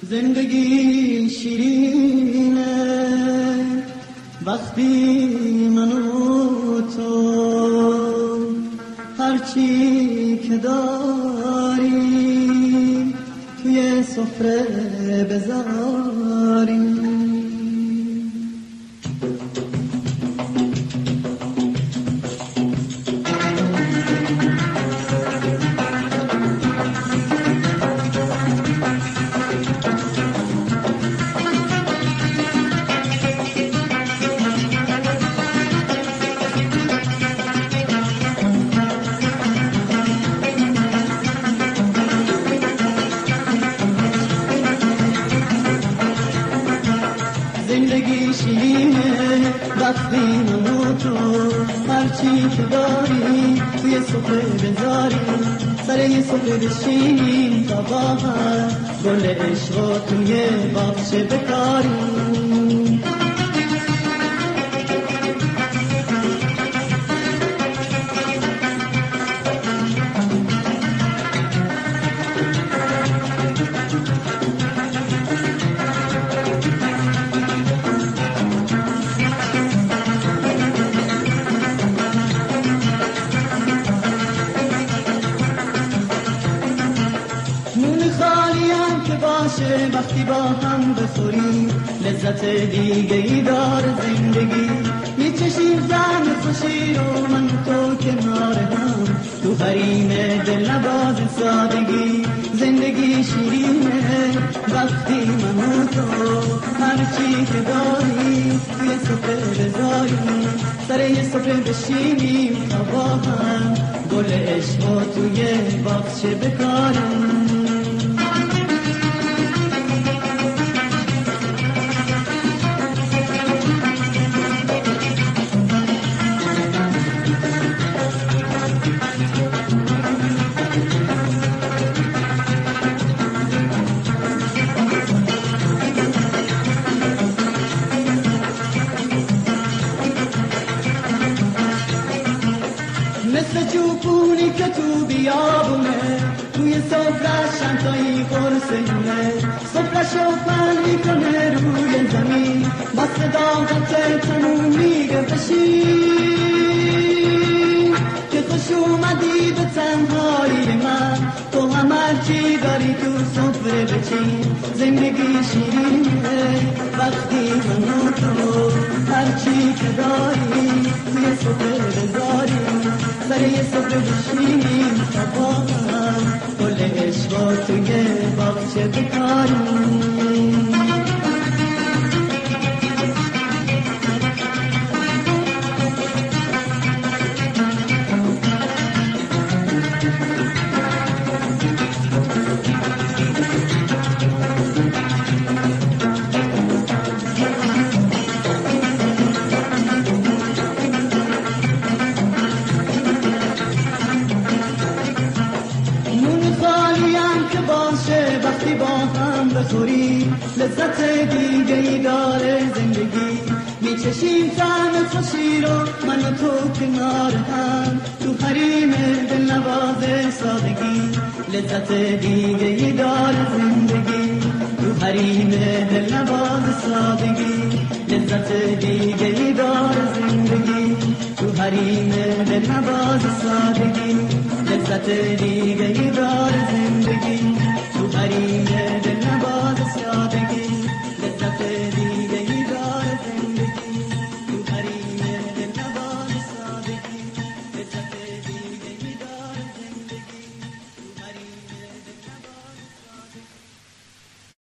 زندگی شیرینه وقتی من و تو هرچی که داری توی سفره بذاری. زندگی شیرینه وقتی من و تو هرچی که داری توی سفره بذاری، سر یه سفره بشینیم تا با هم گل عشق توی باغچه بکاریم. باشه وقتی با هم بخوریم لذت دیگه ای داره زندگی، میچشیم زن خوشی رو من تو کنار هم تو حریم دل نواز سادگی. زندگی شیرینه وقتی من و تو هرچی که داری توی سفره بذاریم، سر یه سفره بشینیم تا با هم گل عشق توی باغچه بکاریم. مثل چوبونی که تو بیابونه توی سفرش شمتایی قرصونه، سفرشو پل میکنه روی زمین با صداقت تموم میگه بشین که خوش اومدی به تنهایی من، تو هم هرچی داری تو سفره بچین. زندگی شیرینه وقتی من و تو هرچی که داری توی سفره بذاری، سر یه سفره بشینیم تا با هم گل عشق توی باغچه بکاریم. وقتی با هم بخوریم لذت دیگه ای داره زندگی، میچشیم طعم خوشی رو من و تو کنار هم تو حریم دل نواز سادگی. لذت دیگه ای داره زندگی تو حریم دل نواز سادگی، لذت دیگه ای داره زندگی تو حریم دل نواز سادگی، لذت دیگه ای داره زندگی.